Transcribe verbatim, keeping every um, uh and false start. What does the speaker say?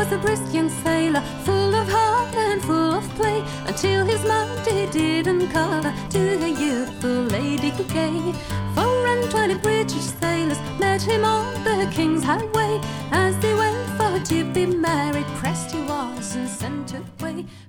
was a brisk young sailor, full of heart and full of play, until his mind he didn't cover to a youthful lady gay. Four and twenty British sailors met him on the King's Highway. As they went for to be married, pressed he was and sent away.